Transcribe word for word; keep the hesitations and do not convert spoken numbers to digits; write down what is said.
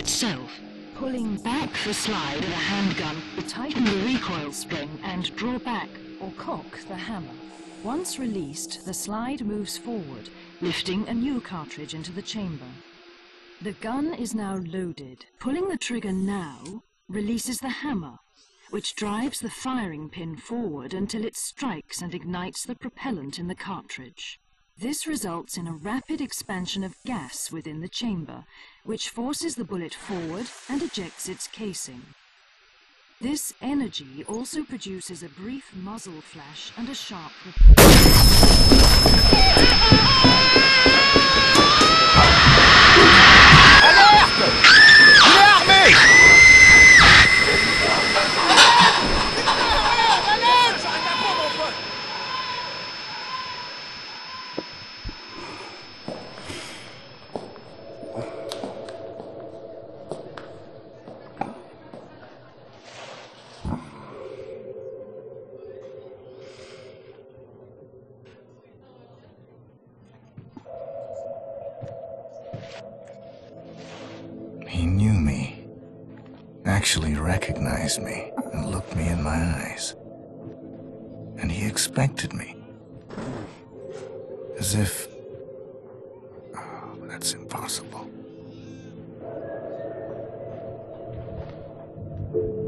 itself. Pulling back the slide of a handgun will tighten the recoil spring and draw back or cock the hammer. Once released, the slide moves forward, lifting a new cartridge into the chamber. The gun is now loaded. Pulling the trigger now releases the hammer, which drives the firing pin forward until it strikes and ignites the propellant in the cartridge. This results in a rapid expansion of gas within the chamber, which forces the bullet forward and ejects its casing. This energy also produces a brief muzzle flash and a sharp report. He knew me, actually recognized me, and looked me in my eyes. And he expected me. As if... Oh, that's impossible.